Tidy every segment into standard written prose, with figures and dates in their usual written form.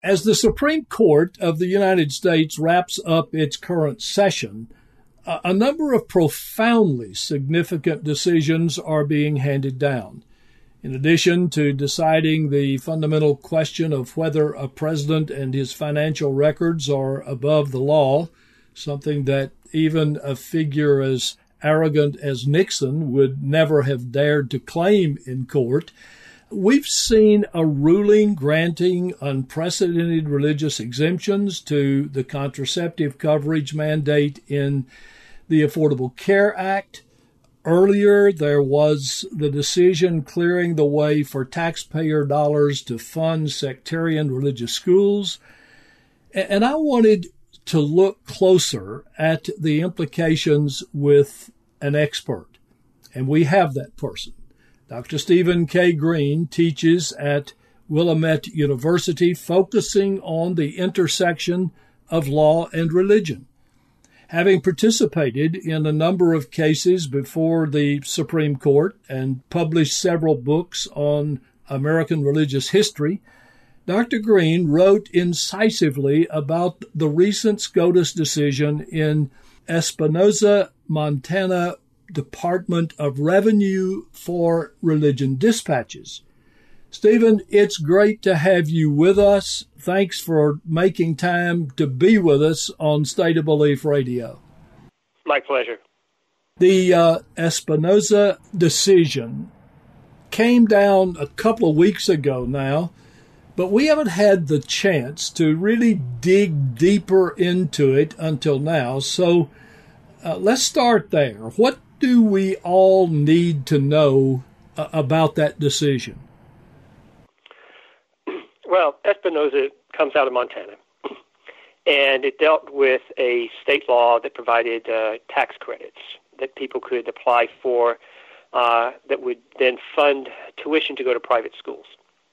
As the Supreme Court of the United States wraps up its current session, a number of profoundly significant decisions are being handed down. In addition to deciding the fundamental question of whether a president and his financial records are above the law, something that even a figure as arrogant as Nixon would never have dared to claim in court, we've seen a ruling granting unprecedented religious exemptions to the contraceptive coverage mandate in the Affordable Care Act. Earlier, there was the decision clearing the way for taxpayer dollars to fund sectarian religious schools. And I wanted to look closer at the implications with an expert. And we have that person. Dr. Stephen K. Green teaches at Willamette University, focusing on the intersection of law and religion. Having participated in a number of cases before the Supreme Court and published several books on American religious history, Dr. Green wrote incisively about the recent SCOTUS decision in Espinosa, Montana Department of Revenue for religion dispatches. Stephen, it's great to have you with us. Thanks for making time to be with us on State of Belief Radio. My pleasure. The Espinosa decision came down a couple of weeks ago now, but we haven't had the chance to really dig deeper into it until now. So let's start there. What do we all need to know about that decision? Well, Espinosa comes out of Montana, and it dealt with a state law that provided tax credits that people could apply for that would then fund tuition to go to private schools.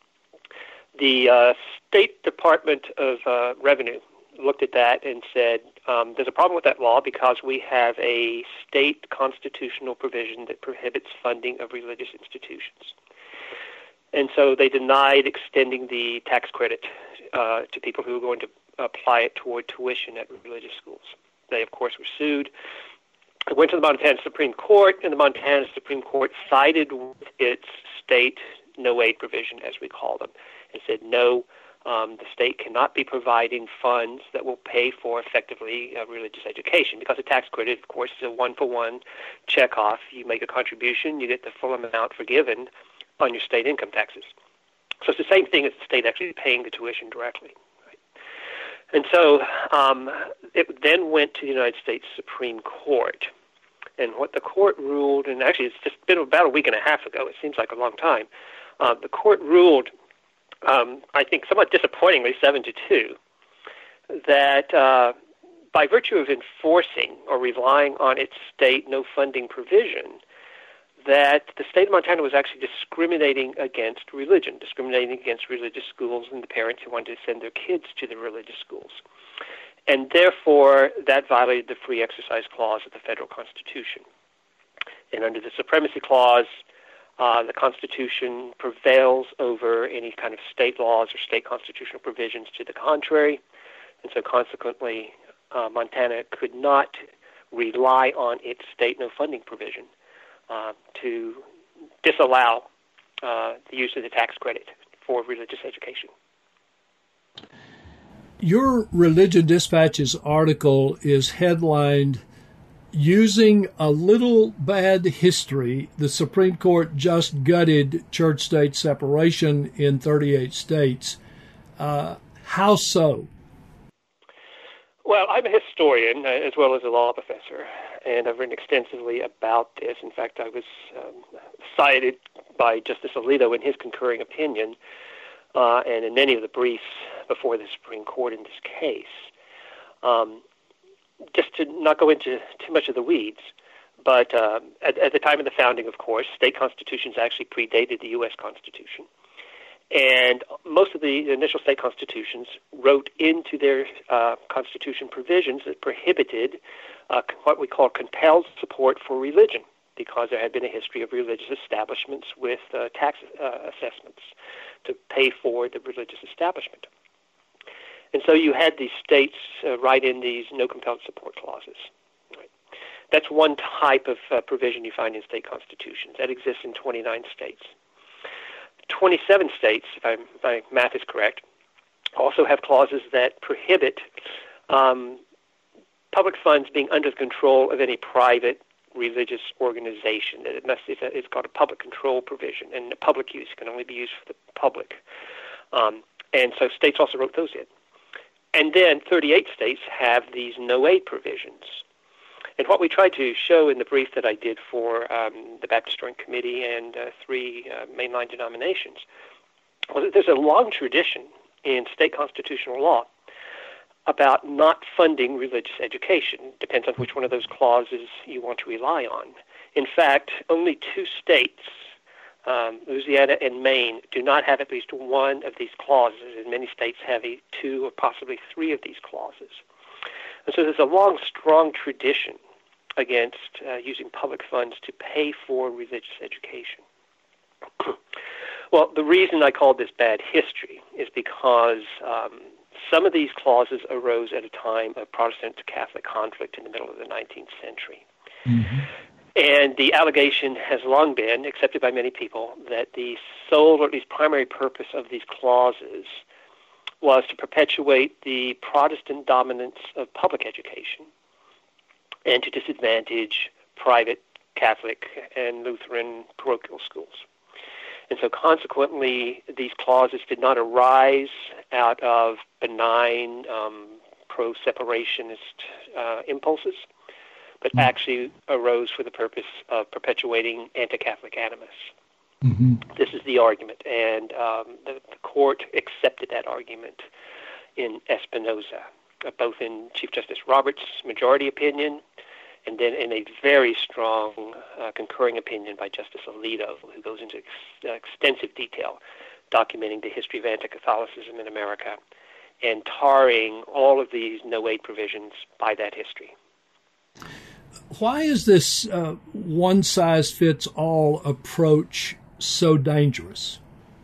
The State Department of Revenue looked at that and said, there's a problem with that law because we have a state constitutional provision that prohibits funding of religious institutions. And so they denied extending the tax credit to people who were going to apply it toward tuition at religious schools. They, of course, were sued. It went to the Montana Supreme Court, and the Montana Supreme Court sided with its state no-aid provision, as we call them, and said, no, the state cannot be providing funds that will pay for, effectively, religious education, because the tax credit, of course, is a one-for-one check-off. You make a contribution, you get the full amount forgiven on your state income taxes. So it's the same thing as the state actually paying the tuition directly. Right? And so it then went to the United States Supreme Court. And what the court ruled, and actually it's just been about a week and a half ago, it seems like a long time, the court ruled, I think somewhat disappointingly, 7-2, that by virtue of enforcing or relying on its state no funding provision, that the state of Montana was actually discriminating against religion, discriminating against religious schools and the parents who wanted to send their kids to the religious schools. And therefore, that violated the Free Exercise Clause of the federal Constitution. And under the Supremacy Clause, the Constitution prevails over any kind of state laws or state constitutional provisions to the contrary. And so consequently, Montana could not rely on its state no funding provision to disallow the use of the tax credit for religious education. Your Religion Dispatches article is headlined, "Using a Little Bad History, the Supreme Court Just Gutted Church-State Separation in 38 States." How so? Well, I'm a historian as well as a law professor, and I've written extensively about this. In fact, I was cited by Justice Alito in his concurring opinion and in many of the briefs before the Supreme Court in this case. Just to not go into too much of the weeds, but at the time of the founding, of course, state constitutions actually predated the U.S. Constitution. And most of the initial state constitutions wrote into their constitution provisions that prohibited what we call compelled support for religion, because there had been a history of religious establishments with tax assessments to pay for the religious establishment. And so you had these states write in these no compelled support clauses. Right? That's one type of provision you find in state constitutions. That exists in 29 states. 27 states, if my math is correct, also have clauses that prohibit public funds being under the control of any private religious organization. It's called a public control provision, and the public use can only be used for the public. And so states also wrote those in. And then 38 states have these no-aid provisions. And what we tried to show in the brief that I did for the Baptist Joint Committee and 3 mainline denominations was that there's a long tradition in state constitutional law about not funding religious education. Depends on which one of those clauses you want to rely on. In fact, only 2 states, Louisiana and Maine, do not have at least one of these clauses, and many states have 2 or possibly 3 of these clauses. And so there's a long, strong tradition against using public funds to pay for religious education. Well, the reason I called this bad history is because some of these clauses arose at a time of Protestant to Catholic conflict in the middle of the 19th century. Mm-hmm. And the allegation has long been, accepted by many people, that the sole or at least primary purpose of these clauses was to perpetuate the Protestant dominance of public education and to disadvantage private Catholic and Lutheran parochial schools. And so consequently, these clauses did not arise out of benign pro-separationist impulses, but actually arose for the purpose of perpetuating anti-Catholic animus. Mm-hmm. This is the argument, and the court accepted that argument in Espinoza, both in Chief Justice Roberts' majority opinion and then in a very strong concurring opinion by Justice Alito, who goes into extensive detail documenting the history of anti-Catholicism in America and tarring all of these no-aid provisions by that history. Why is this one-size-fits-all approach so dangerous?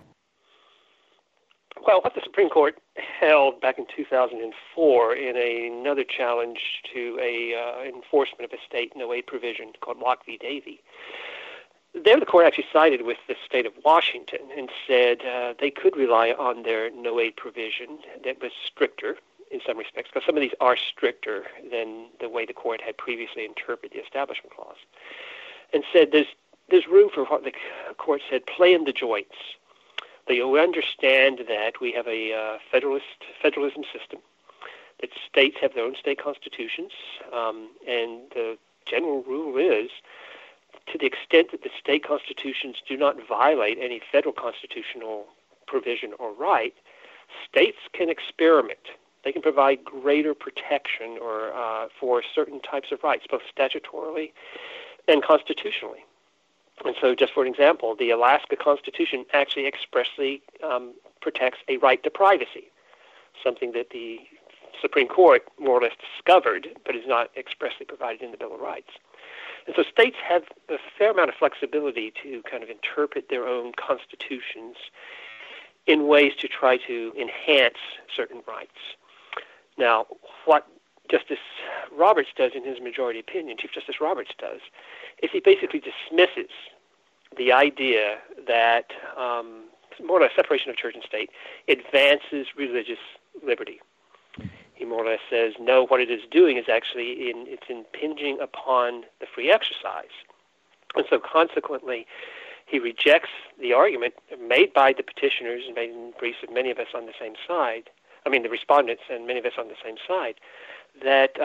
Well, what the Supreme Court held back in 2004 in another challenge to a enforcement of a state no-aid provision called Locke v. Davey, there the court actually sided with the state of Washington and said they could rely on their no-aid provision that was stricter in some respects, because some of these are stricter than the way the court had previously interpreted the Establishment Clause, and said there's room for what the court said, play in the joints. You understand that we have a federalism system, that states have their own state constitutions, and the general rule is, to the extent that the state constitutions do not violate any federal constitutional provision or right, states can experiment. They can provide greater protection or for certain types of rights, both statutorily and constitutionally. And so, just for an example, the Alaska Constitution actually expressly protects a right to privacy, something that the Supreme Court more or less discovered, but is not expressly provided in the Bill of Rights. And so states have a fair amount of flexibility to kind of interpret their own constitutions in ways to try to enhance certain rights. Now, what Justice Roberts does in his majority opinion, Chief Justice Roberts does, is he basically dismisses the idea that more or less separation of church and state advances religious liberty. He more or less says, no, what it is doing is actually it's impinging upon the free exercise. And so consequently, he rejects the argument made by the petitioners and made in briefs of many of us on the same side, the respondents and many of us on the same side, that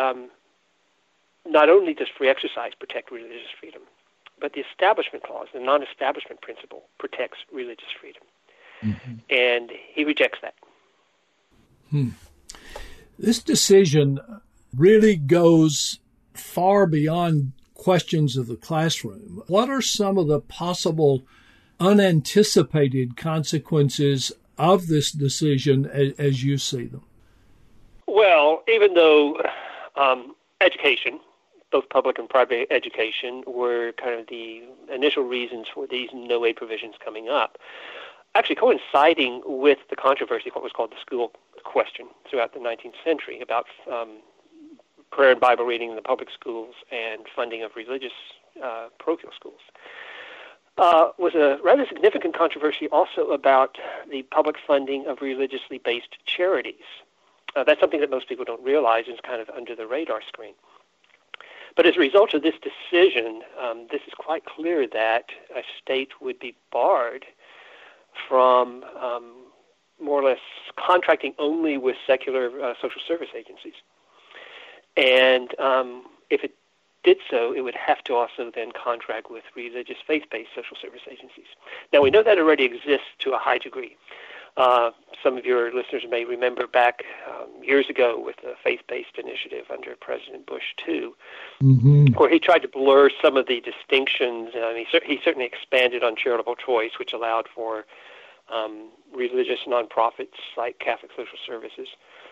not only does free exercise protect religious freedom, but the Establishment Clause, the non-establishment principle, protects religious freedom. Mm-hmm. And he rejects that. This decision really goes far beyond questions of the classroom. What are some of the possible unanticipated consequences of this decision as you see them? Well, even though education, both public and private education, were kind of the initial reasons for these no-aid provisions coming up, actually coinciding with the controversy, what was called the school question throughout the 19th century about prayer and Bible reading in the public schools and funding of religious parochial schools. Was a rather significant controversy also about the public funding of religiously based charities. That's something that most people don't realize is kind of under the radar screen. But as a result of this decision, this is quite clear that a state would be barred from more or less contracting only with secular social service agencies. And if it did so, it would have to also then contract with religious faith-based social service agencies. Now, we know that already exists to a high degree. Some of your listeners may remember back years ago with the faith-based initiative under President Bush II, where he tried to blur some of the distinctions. He certainly expanded on charitable choice, which allowed for religious nonprofits like Catholic Social Services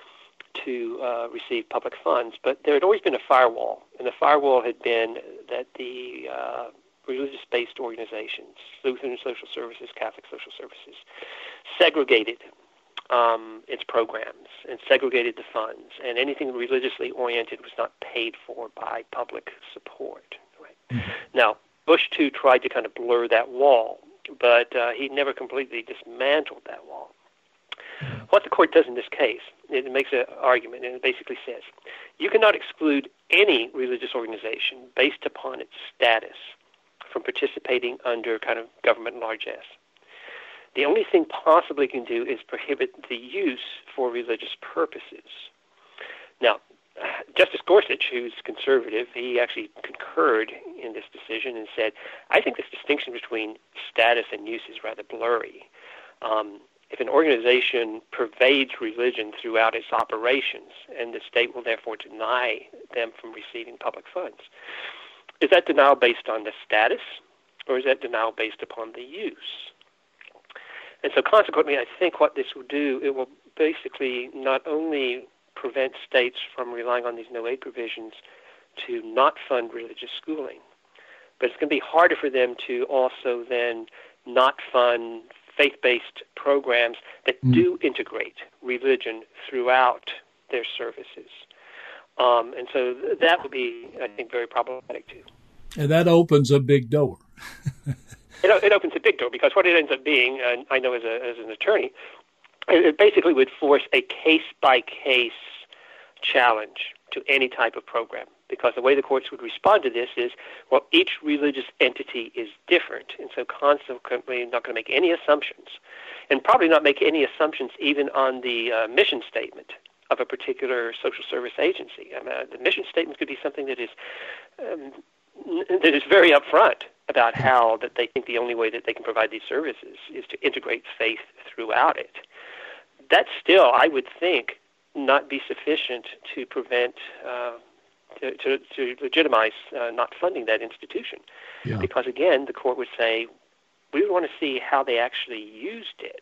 to receive public funds. But there had always been a firewall, and the firewall had been that the religious-based organizations, Lutheran Social Services, Catholic Social Services, segregated its programs and segregated the funds, and anything religiously oriented was not paid for by public support. Right? Now, Bush II tried to kind of blur that wall, but he never completely dismantled that wall. What the court does in this case, it makes an argument, and it basically says, you cannot exclude any religious organization based upon its status from participating under kind of government large S. The only thing possibly can do is prohibit the use for religious purposes. Now, Justice Gorsuch, who's conservative, he actually concurred in this decision and said, I think this distinction between status and use is rather blurry. If an organization pervades religion throughout its operations, and the state will therefore deny them from receiving public funds, is that denial based on the status, or is that denial based upon the use? And so consequently, I think what this will do, it will basically not only prevent states from relying on these no-aid provisions to not fund religious schooling, but it's going to be harder for them to also then not fund faith-based programs that do integrate religion throughout their services. And so that would be, I think, very problematic too. And that opens a big door. It opens a big door because what it ends up being, and I know as an attorney, it basically would force a case-by-case challenge to any type of program, because the way the courts would respond to this is, well, each religious entity is different, and so consequently not going to make any assumptions, and probably not make any assumptions even on the mission statement of a particular social service agency. I mean, the mission statement could be something that is very upfront about how that they think the only way that they can provide these services is to integrate faith throughout it. That still, I would think, not be sufficient to prevent, to legitimize not funding that institution. Yeah. Because, again, the court would say, we would want to see how they actually used it,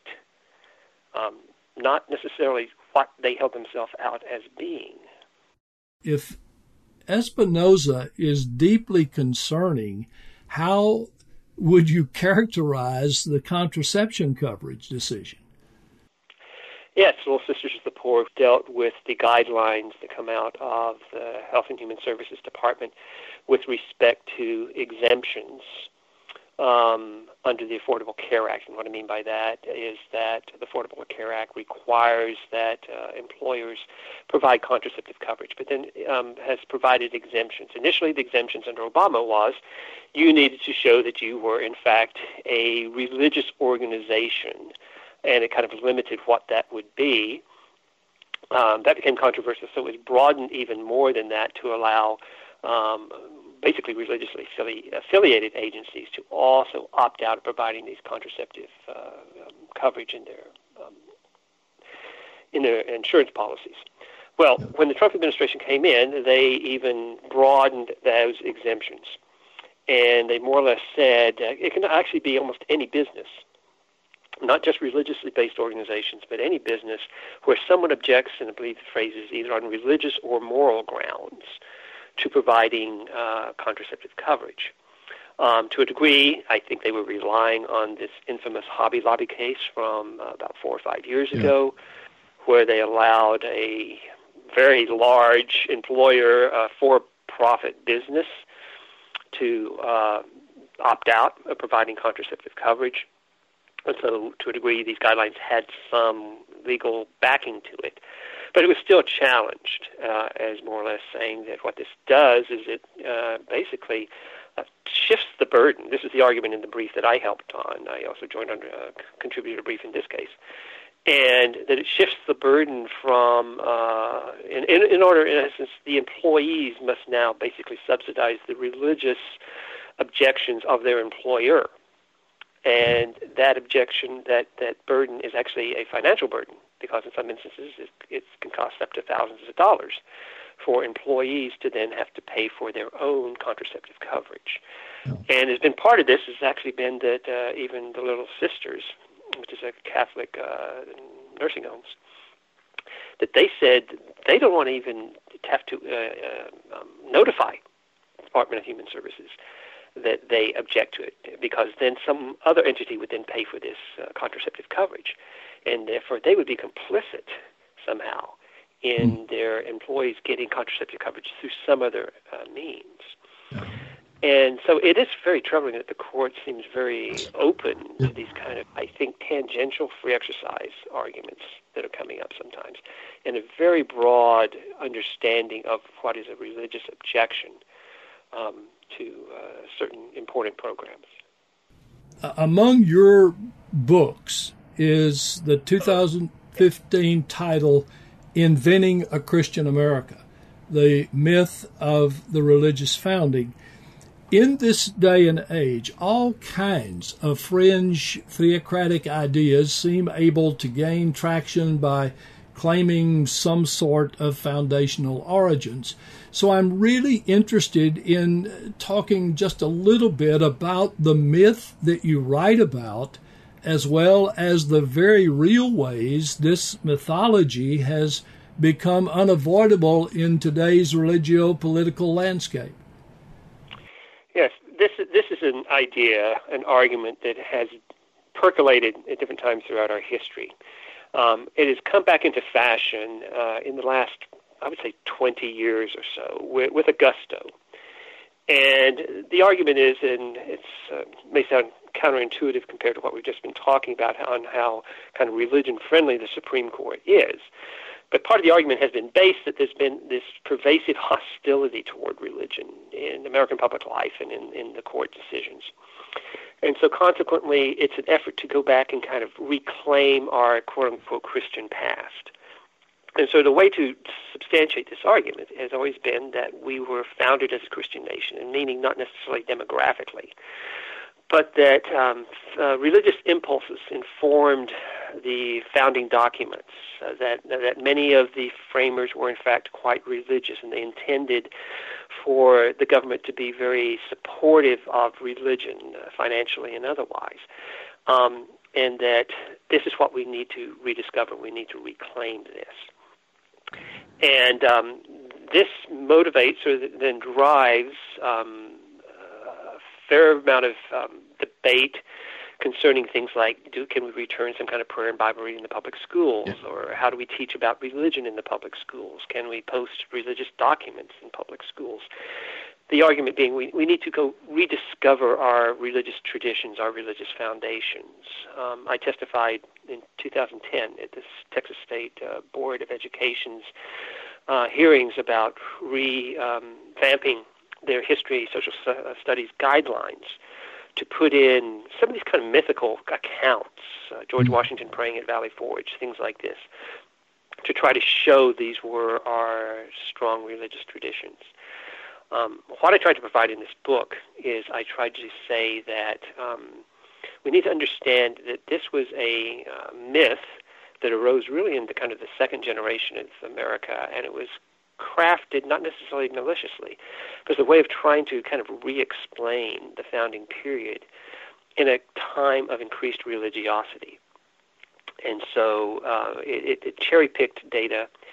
not necessarily what they held themselves out as being. If Espinoza is deeply concerning, how would you characterize the contraception coverage decision? Yes, Little Sisters of the Poor dealt with the guidelines that come out of the Health and Human Services Department with respect to exemptions under the Affordable Care Act. And what I mean by that is that the Affordable Care Act requires that employers provide contraceptive coverage, but then has provided exemptions. Initially, the exemptions under Obama was you needed to show that you were, in fact, a religious organization, and it kind of limited what that would be. That became controversial, so it was broadened even more than that to allow basically religiously affiliated agencies to also opt out of providing these contraceptive coverage in their insurance policies. Well, when the Trump administration came in, they even broadened those exemptions, and they more or less said it can actually be almost any business, not just religiously based organizations, but any business where someone objects, and I believe the phrase is either on religious or moral grounds, to providing contraceptive coverage. To a degree, I think they were relying on this infamous Hobby Lobby case from about 4 or 5 years ago, where they allowed a very large employer, for-profit business, to opt out of providing contraceptive coverage. And so, to a degree, these guidelines had some legal backing to it. But it was still challenged as more or less saying that what this does is it basically shifts the burden. This is the argument in the brief that I helped on. I also contributed a brief in this case. And that it shifts the burden from, in order, in essence, the employees must now basically subsidize the religious objections of their employer. And that objection, that burden is actually a financial burden, because in some instances it can cost up to thousands of dollars for employees to then have to pay for their own contraceptive coverage. And has been part of this has actually been that even the Little Sisters, which is a Catholic nursing homes, that they said they don't want to even have to notify the Department of Human Services that they object to it, because then some other entity would then pay for this contraceptive coverage, and therefore they would be complicit somehow in their employees getting contraceptive coverage through some other means. And so it is very troubling that the court seems very open to these kind of, I think, tangential free exercise arguments that are coming up sometimes, and a very broad understanding of what is a religious objection to certain important programs. Among your books is the 2015 title, Inventing a Christian America, the myth of the religious founding. In this day and age, all kinds of fringe theocratic ideas seem able to gain traction by claiming some sort of foundational origins. So I'm really interested in talking just a little bit about the myth that you write about, as well as the very real ways this mythology has become unavoidable in today's religio-political landscape. Yes, this is an idea, an argument that has percolated at different times throughout our history. It has come back into fashion in the last, I would say, 20 years or so with a gusto. And the argument is, and it may sound counterintuitive compared to what we've just been talking about on how kind of religion-friendly the Supreme Court is, but part of the argument has been based that there's been this pervasive hostility toward religion in American public life and in the court decisions. And so consequently, it's an effort to go back and kind of reclaim our quote-unquote Christian past. And so the way to substantiate this argument has always been that we were founded as a Christian nation, and meaning not necessarily demographically, but that religious impulses informed the founding documents, that many of the framers were in fact quite religious, and they intended for the government to be very supportive of religion, financially and otherwise, and that this is what we need to rediscover. We need to reclaim this. And this motivates or then drives a fair amount of debate concerning things like, can we return some kind of prayer and Bible reading in the public schools, or how do we teach about religion in the public schools? Can we post religious documents in public schools? The argument being we need to go rediscover our religious traditions, our religious foundations. I testified in 2010 at this Texas State Board of Education's hearings about revamping their history, social studies guidelines to put in some of these kind of mythical accounts, George Washington praying at Valley Forge, things like this, to try to show these were our strong religious traditions. What I tried to provide in this book is I tried to say that we need to understand that this was a myth that arose really in the kind of the second generation of America, and it was crafted not necessarily maliciously, but as a way of trying to kind of re-explain the founding period in a time of increased religiosity. And so it cherry-picked data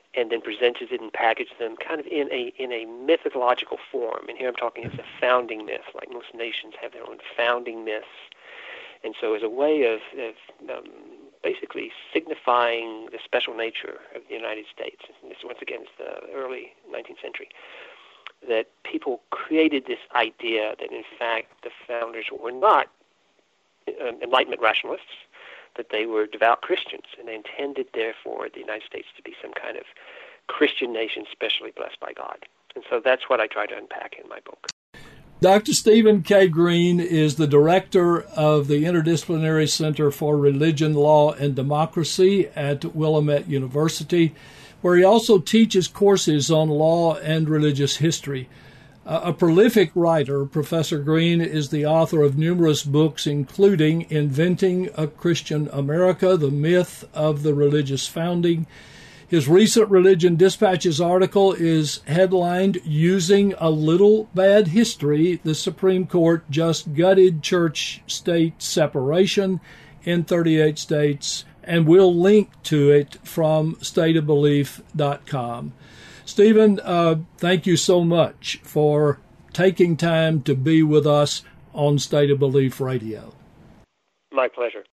and then presented it and packaged them kind of in a mythological form. And here I'm talking as a founding myth, like most nations have their own founding myths. And so as a way of basically signifying the special nature of the United States, and this once again is the early 19th century, that people created this idea that in fact the founders were not Enlightenment rationalists, that they were devout Christians, and they intended, therefore, the United States to be some kind of Christian nation specially blessed by God. And so that's what I try to unpack in my book. Dr. Stephen K. Green is the director of the Interdisciplinary Center for Religion, Law, and Democracy at Willamette University, where he also teaches courses on law and religious history. A prolific writer, Professor Green is the author of numerous books, including Inventing a Christian America, The Myth of the Religious Founding. His recent Religion Dispatches article is headlined, Using a Little Bad History, the Supreme Court Just Gutted Church-State Separation in 38 States, and we'll link to it from stateofbelief.com. Stephen, thank you so much for taking time to be with us on State of Belief Radio. My pleasure.